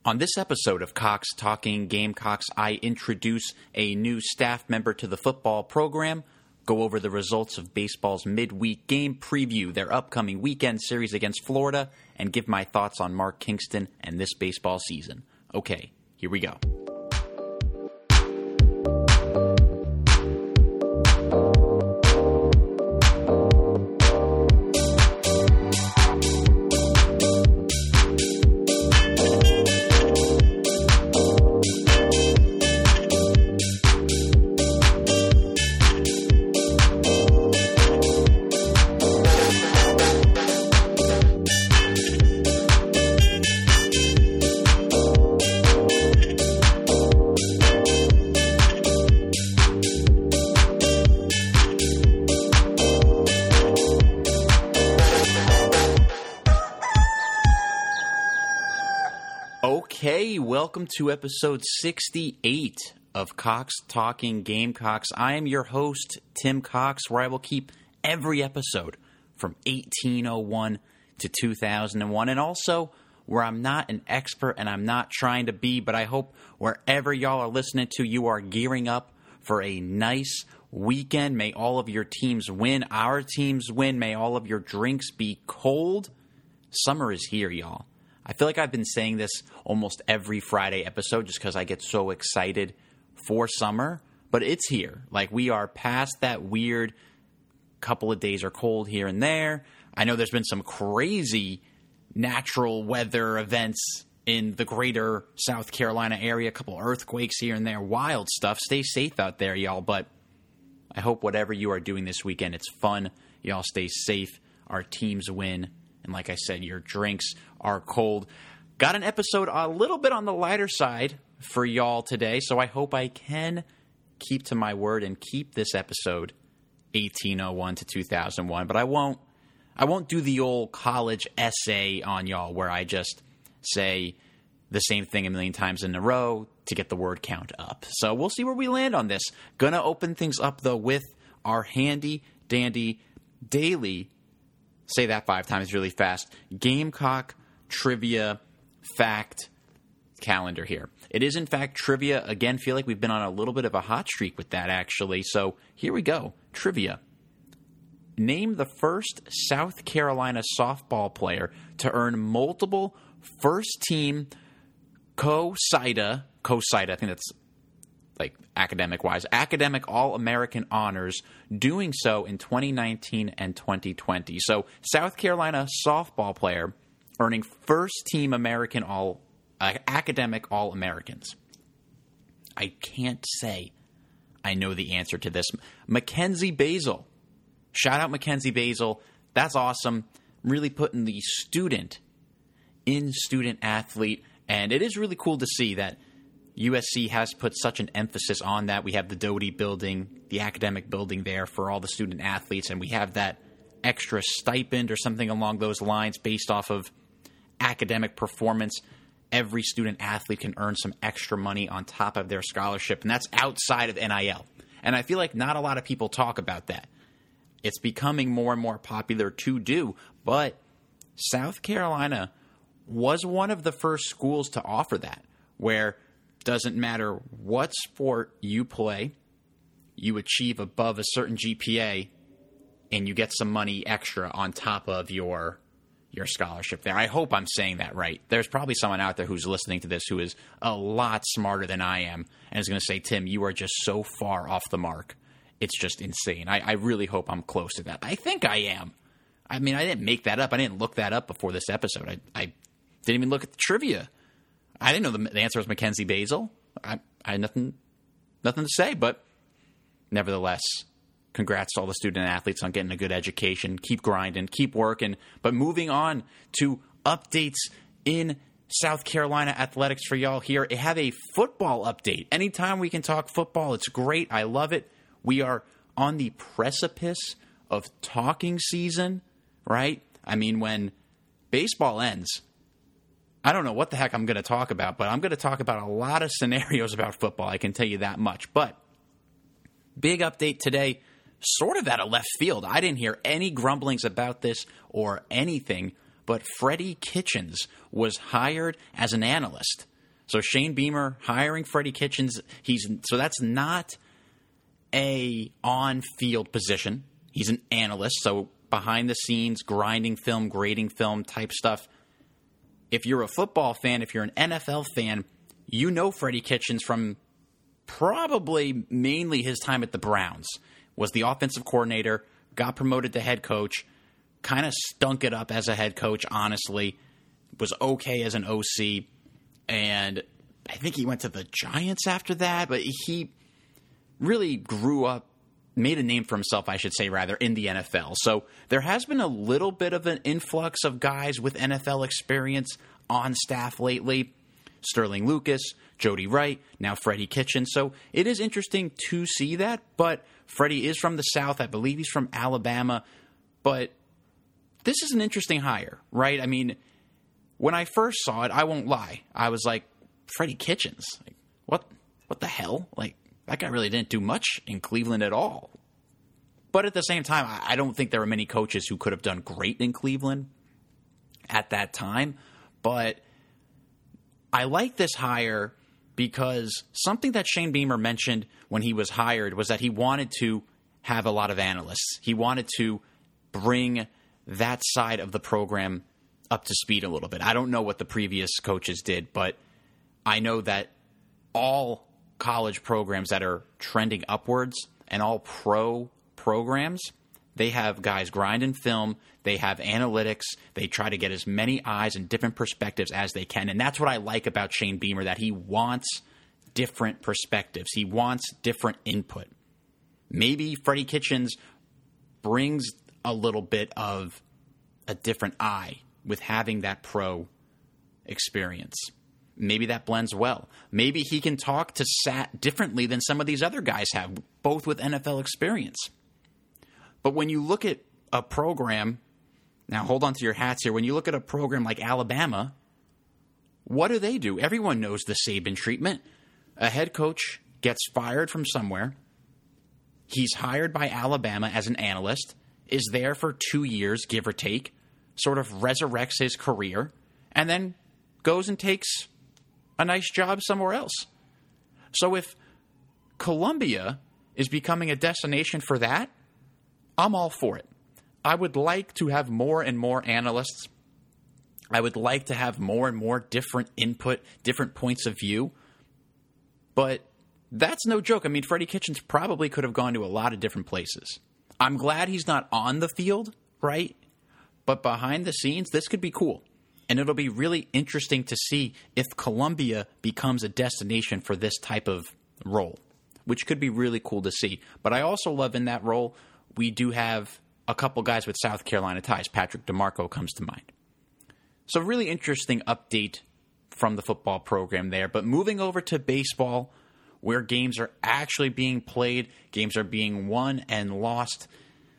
On this episode of Cox Talking Gamecocks, I introduce a new staff member to the football program, go over the results of baseball's midweek game preview, their upcoming weekend series against Florida, and give my thoughts on Mark Kingston and this baseball season. Okay, here we go. Okay, welcome to episode 68 of Cox Talking Gamecocks. I am your host, Tim Cox, where I will keep every episode from 1801 to 2001, and also where I'm not an expert and I'm not trying to be, but I hope wherever y'all are listening to, you are gearing up for a nice weekend. May all of your teams win. Our teams win. May all of your drinks be cold. Summer is here, y'all. I feel like I've been saying this almost every Friday episode just because I get so excited for summer, but it's here. Like, we are past that weird couple of days are cold here and there. I know there's been some crazy natural weather events in the greater South Carolina area, a couple earthquakes here and there, wild stuff. Stay safe out there, y'all, but I hope whatever you are doing this weekend, it's fun. Y'all stay safe. Our teams win. And like I said, your drinks are cold. Got an episode a little bit on the lighter side for y'all today, so I hope I can keep to my word and keep this episode 1801 to 2001. But I won't do the old college essay on y'all where I just say the same thing a million times in a row to get the word count up. So we'll see where we land on this. Gonna open things up, though, with our handy-dandy daily, say that 5 times really fast, Gamecock Trivia Fact calendar here. It is, in fact, trivia. Again, feel like we've been on a little bit of a hot streak with that, actually. So here we go. Trivia. Name the first South Carolina softball player to earn multiple first-team COSIDA, I think that's like academic-wise, academic All-American honors, doing so in 2019 and 2020. So South Carolina softball player earning first-team academic All-Americans. I can't say I know the answer to this. Mackenzie Basil. Shout out Mackenzie Basil. That's awesome. Really putting the student in student athlete. And it is really cool to see that USC has put such an emphasis on that. We have the Doty building, the academic building there for all the student athletes, and we have that extra stipend or something along those lines based off of academic performance. Every student athlete can earn some extra money on top of their scholarship, and that's outside of NIL. And I feel like not a lot of people talk about that. It's becoming more and more popular to do, but South Carolina was one of the first schools to offer that, where doesn't matter what sport you play, you achieve above a certain GPA, and you get some money extra on top of your scholarship there. I hope I'm saying that right. There's probably someone out there who's listening to this who is a lot smarter than I am and is going to say, Tim, you are just so far off the mark. It's just insane. I really hope I'm close to that. I think I am. I mean, I didn't make that up. I didn't look that up before this episode. I didn't even look at the trivia. I didn't know the answer was Mackenzie Basil. I had nothing to say, but nevertheless, congrats to all the student athletes on getting a good education. Keep grinding, keep working. But moving on to updates in South Carolina athletics for y'all here. I have a football update. Anytime we can talk football, it's great. I love it. We are on the precipice of talking season, right? I mean, when baseball ends, I don't know what the heck I'm going to talk about, but I'm going to talk about a lot of scenarios about football. I can tell you that much. But big update today, sort of out of left field. I didn't hear any grumblings about this or anything, but Freddie Kitchens was hired as an analyst So Shane Beamer hiring Freddie Kitchens, so that's not a on-field position. He's an analyst, so behind the scenes, grinding film, grading film type stuff. If you're a football fan, if you're an NFL fan, you know Freddie Kitchens from probably mainly his time at the Browns. Was the offensive coordinator, got promoted to head coach, kind of stunk it up as a head coach, honestly. Was okay as an OC, and I think he went to the Giants after that, but he really grew up, made a name for himself, I should say, rather, in the NFL. So there has been a little bit of an influx of guys with NFL experience on staff lately. Sterling Lucas, Jody Wright, now Freddie Kitchens. So it is interesting to see that, but Freddie is from the South. I believe he's from Alabama, but this is an interesting hire, right? I mean, when I first saw it, I won't lie. I was like, Freddie Kitchens, like, what the hell? Like, that guy really didn't do much in Cleveland at all. But at the same time, I don't think there were many coaches who could have done great in Cleveland at that time. But I like this hire because something that Shane Beamer mentioned when he was hired was that he wanted to have a lot of analysts. He wanted to bring that side of the program up to speed a little bit. I don't know what the previous coaches did, but I know that all college programs that are trending upwards and all pro programs, they have guys grinding film, they have analytics, they try to get as many eyes and different perspectives as they can. And that's what I like about Shane Beamer, that he wants different perspectives. He wants different input. Maybe Freddie Kitchens brings a little bit of a different eye with having that pro experience. Maybe that blends well. Maybe he can talk to Sat differently than some of these other guys have, both with NFL experience. But when you look at a program, now hold on to your hats here, when you look at a program like Alabama, what do? Everyone knows the Saban treatment. A head coach gets fired from somewhere. He's hired by Alabama as an analyst, is there for 2 years, give or take, sort of resurrects his career, and then goes and takes a nice job somewhere else. So if Columbia is becoming a destination for that, I'm all for it. I would like to have more and more analysts. I would like to have more and more different input, different points of view. But that's no joke. I mean, Freddie Kitchens probably could have gone to a lot of different places. I'm glad he's not on the field, right? But behind the scenes, this could be cool. And it'll be really interesting to see if Columbia becomes a destination for this type of role, which could be really cool to see. But I also love in that role, we do have a couple guys with South Carolina ties. Patrick DeMarco comes to mind. So really interesting update from the football program there. But moving over to baseball, where games are actually being played, games are being won and lost.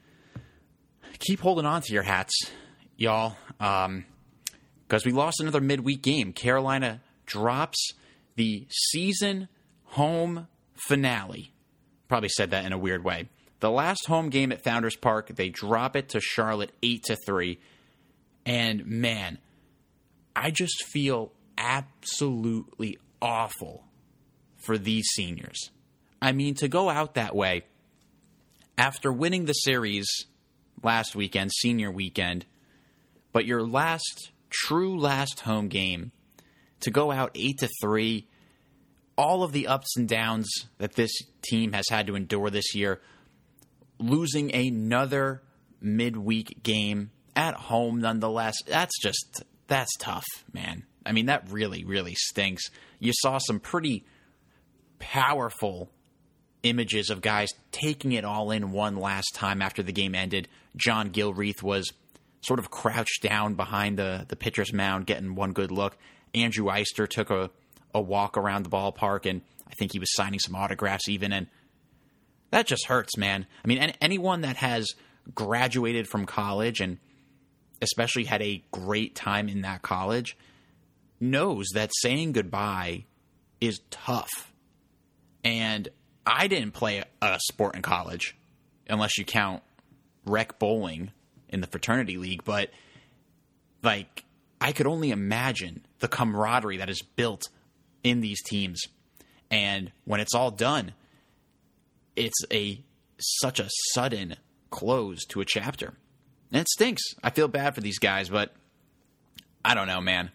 Keep holding on to your hats, y'all, because we lost another midweek game. Carolina drops the season home finale. Probably said that in a weird way. The last home game at Founders Park, they drop it to Charlotte 8-3. And man, I just feel absolutely awful for these seniors. I mean, to go out that way after winning the series last weekend, senior weekend, but your true last home game, to go out 8-3, all of the ups and downs that this team has had to endure this year, losing another midweek game at home nonetheless, that's tough, man. I mean, that really, really stinks. You saw some pretty powerful images of guys taking it all in one last time after the game ended. John Gilreath was sort of crouched down behind the pitcher's mound, getting one good look. Andrew Eister took a walk around the ballpark, and I think he was signing some autographs even, and that just hurts, man. I mean, anyone that has graduated from college and especially had a great time in that college knows that saying goodbye is tough. And I didn't play a sport in college, unless you count rec bowling in the fraternity league, but like I could only imagine the camaraderie that is built in these teams. And when it's all done, it's such a sudden close to a chapter. And it stinks. I feel bad for these guys, but I don't know, man.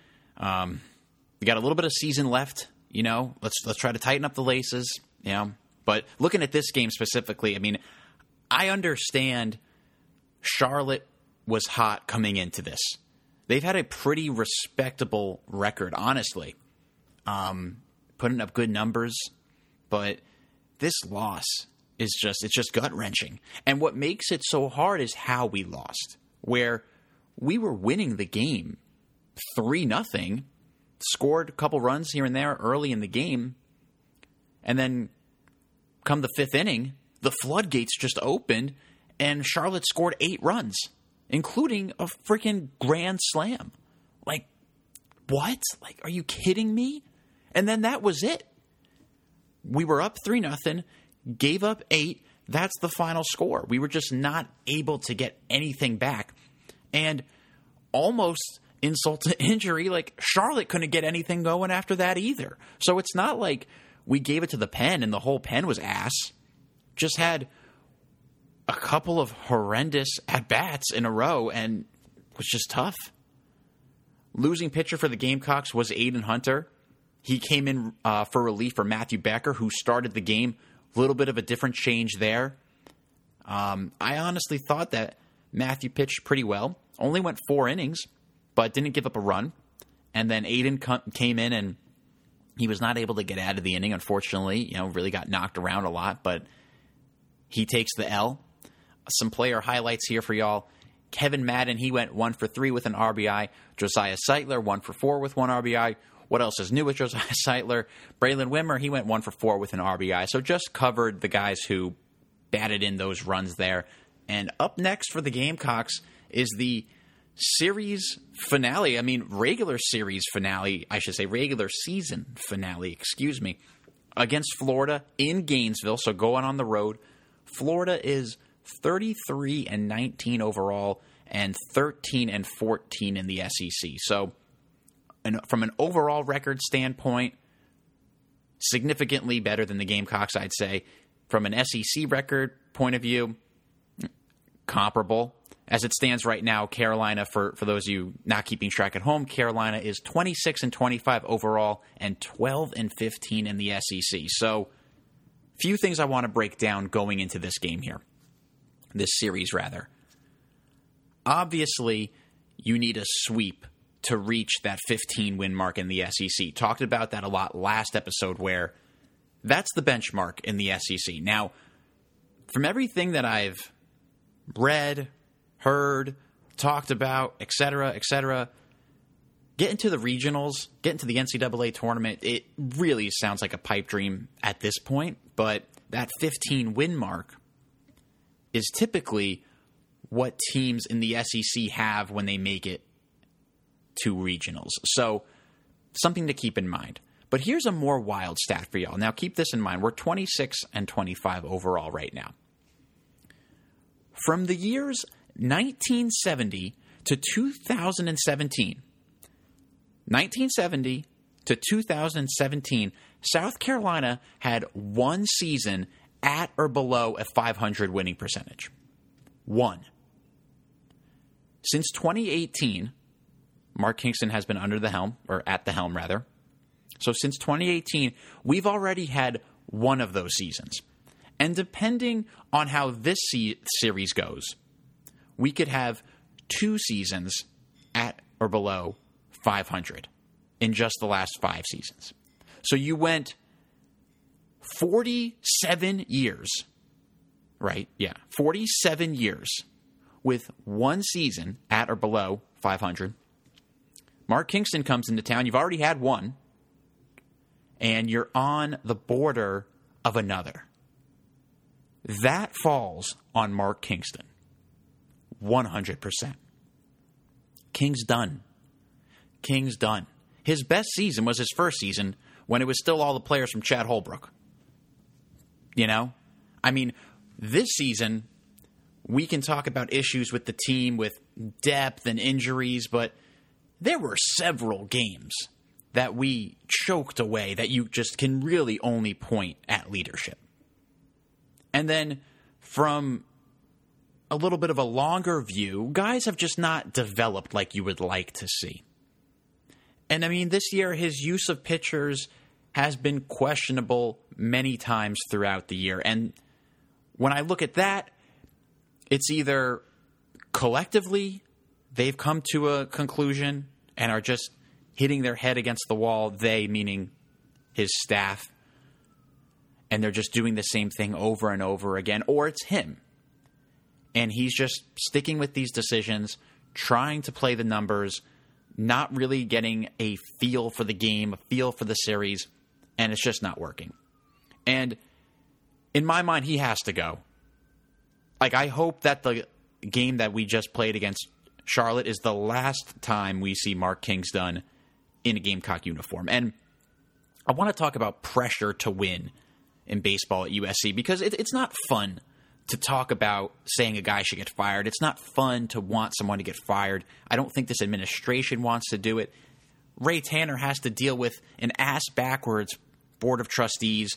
We got a little bit of season left, Let's try to tighten up the laces, But looking at this game specifically, I mean, I understand Charlotte was hot coming into this. They've had a pretty respectable record, honestly. Putting up good numbers, but this loss is just gut-wrenching. And what makes it so hard is how we lost, where we were winning the game 3-0, scored a couple runs here and there early in the game, and then come the fifth inning, the floodgates just opened, and Charlotte scored 8 runs, including a freaking grand slam. Like, what? Like, are you kidding me? And then that was it. We were up 3-0, gave up 8. That's the final score. We were just not able to get anything back. And almost insult to injury, like Charlotte couldn't get anything going after that either. So it's not like we gave it to the pen and the whole pen was ass. Just had a couple of horrendous at-bats in a row and was just tough. Losing pitcher for the Gamecocks was Aiden Hunter. He came in for relief for Matthew Becker, who started the game. A little bit of a different change there. I honestly thought that Matthew pitched pretty well. Only went 4 innings, but didn't give up a run. And then Aiden came in, and he was not able to get out of the inning, unfortunately. Really got knocked around a lot, but he takes the L. Some player highlights here for y'all. Kevin Madden, he went 1 for 3 with an RBI. Josiah Seitler, 1 for 4 with 1 RBI. What else is new with Josiah Seitler? Braylon Wimmer, he went 1 for 4 with an RBI. So just covered the guys who batted in those runs there. And up next for the Gamecocks is the series finale. I mean, regular series finale, I should say, regular season finale, against Florida in Gainesville. So going on the road. Florida is 33-19 overall and 13-14 in the SEC. So from an overall record standpoint, significantly better than the Gamecocks, I'd say. From an SEC record point of view, comparable. As it stands right now, Carolina, for those of you not keeping track at home, Carolina is 26-25 overall and 12-15 in the SEC. So, few things I want to break down going into this game here. This series, rather. Obviously, you need a sweep to reach that 15-win mark in the SEC. Talked about that a lot last episode, where that's the benchmark in the SEC. Now, from everything that I've read, heard, talked about, etc., get into the regionals, get into the NCAA tournament, it really sounds like a pipe dream at this point, but that 15-win mark is typically what teams in the SEC have when they make it to regionals. So, something to keep in mind. But here's a more wild stat for y'all. Now, keep this in mind. We're 26-25 overall right now. From the years 1970 to 2017, 1970 to 2017, South Carolina had one season at or below a 500 winning percentage. One. Since 2018, Mark Kingston has been under the helm, or at the helm, rather. So since 2018, we've already had one of those seasons. And depending on how this series goes, we could have 2 seasons at or below 500 in just the last 5 seasons. So you went 47 years, right? Yeah, 47 years with one season at or below 500. Mark Kingston comes into town. You've already had one, and you're on the border of another. That falls on Mark Kingston. 100%. King's done. King's done. His best season was his first season when it was still all the players from Chad Holbrook. I mean, this season, we can talk about issues with the team with depth and injuries, but there were several games that we choked away that you just can really only point at leadership. And then from a little bit of a longer view, guys have just not developed like you would like to see. And I mean, this year, his use of pitchers has been questionable many times throughout the year. And when I look at that, it's either collectively they've come to a conclusion and are just hitting their head against the wall, they meaning his staff, and they're just doing the same thing over and over again, or it's him. And he's just sticking with these decisions, trying to play the numbers, not really getting a feel for the game, a feel for the series, and it's just not working. And in my mind, he has to go. Like, I hope that the game that we just played against Charlotte is the last time we see Mark Kingston in a Gamecock uniform. And I want to talk about pressure to win in baseball at USC, because it's not fun to talk about saying a guy should get fired. It's not fun to want someone to get fired. I don't think this administration wants to do it. Ray Tanner has to deal with an ass-backwards board of trustees,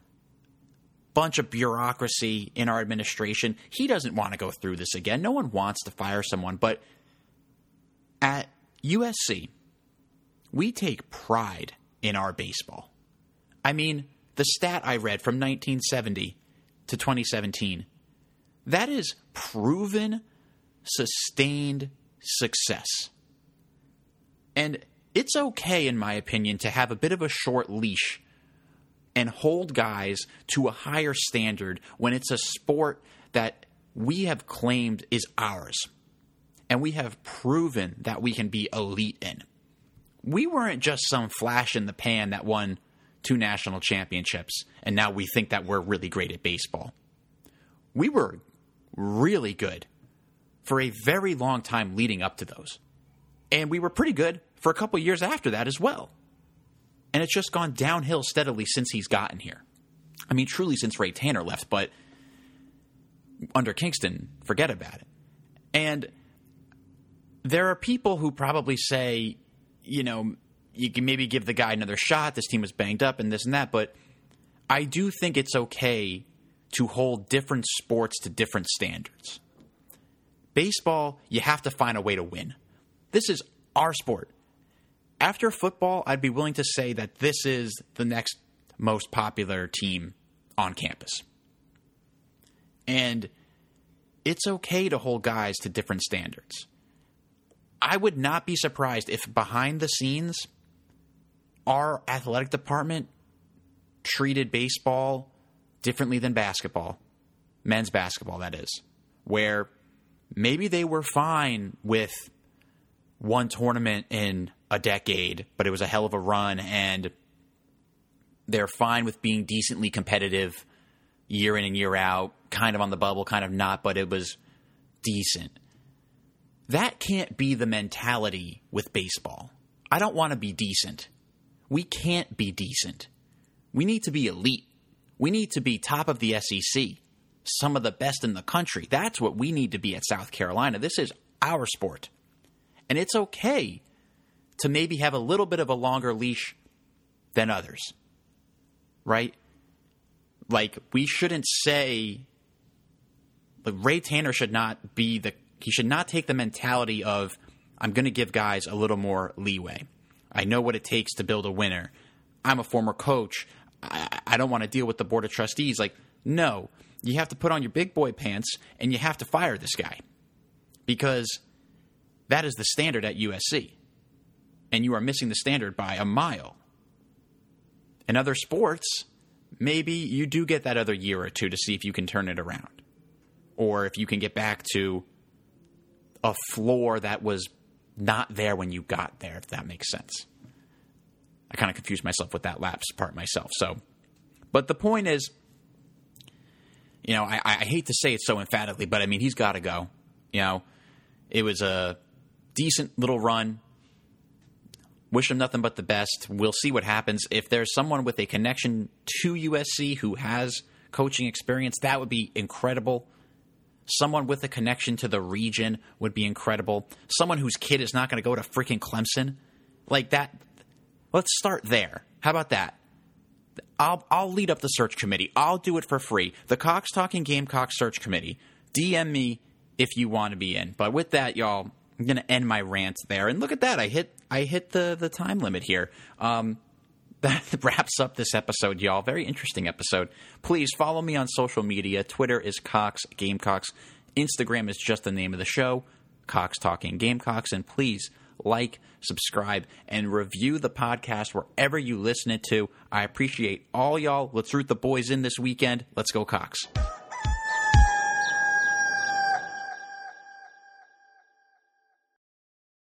bunch of bureaucracy in our administration. He doesn't want to go through this again. No one wants to fire someone. But at USC, we take pride in our baseball. I mean, the stat I read from 1970 to 2017, that is proven, sustained success. And it's okay, in my opinion, to have a bit of a short leash and hold guys to a higher standard when it's a sport that we have claimed is ours. And we have proven that we can be elite in. We weren't just some flash in the pan that won 2 national championships, and now we think that we're really great at baseball. We were really good for a very long time leading up to those. And we were pretty good for a couple years after that as well. And it's just gone downhill steadily since he's gotten here. I mean, truly since Ray Tanner left, but under Kingston, forget about it. And there are people who probably say, you know, you can maybe give the guy another shot. This team was banged up and this and that. But I do think it's okay to hold different sports to different standards. Baseball, you have to find a way to win. This is our sport. After football, I'd be willing to say that this is the next most popular team on campus. And it's okay to hold guys to different standards. I would not be surprised if behind the scenes, our athletic department treated baseball differently than basketball, men's basketball, that is, where maybe they were fine with one tournament in a decade, but it was a hell of a run, and they're fine with being decently competitive year in and year out, kind of on the bubble, kind of not, but it was decent. That can't be the mentality with baseball. I don't want to be decent. We can't be decent. We need to be elite. We need to be top of the SEC, some of the best in the country. That's what we need to be at South Carolina. This is our sport. And it's okay to maybe have a little bit of a longer leash than others, right? Like, we shouldn't say, like, Ray Tanner should not he should not take the mentality of, I'm going to give guys a little more leeway. I know what it takes to build a winner. I'm a former coach. I don't want to deal with the board of trustees. Like, no, you have to put on your big boy pants and you have to fire this guy, because that is the standard at USC. And you are missing the standard by a mile. In other sports, maybe you do get that other year or two to see if you can turn it around, or if you can get back to a floor that was not there when you got there, if that makes sense. I kind of confused myself with that lapse part myself. So, but the point is, you know, I hate to say it so emphatically, but I mean, he's got to go. You know, it was a decent little run. Wish him nothing but the best. We'll see what happens. If there's someone with a connection to USC who has coaching experience, that would be incredible. Someone with a connection to the region would be incredible. Someone whose kid is not going to go to freaking Clemson. Like that. Let's start there. How about that? I'll lead up the search committee. I'll do it for free. The Cox Talking Gamecocks search committee. DM me if you want to be in. But with that, y'all, I'm going to end my rant there. And look at that. I hit the time limit here. That wraps up this episode, y'all. Very interesting episode. Please follow me on social media. Twitter is Cox Gamecocks. Instagram is just the name of the show, Cox Talking Gamecocks. And please like, subscribe, and review the podcast wherever you listen it to. I appreciate all y'all. Let's root the boys in this weekend. Let's go, Cox.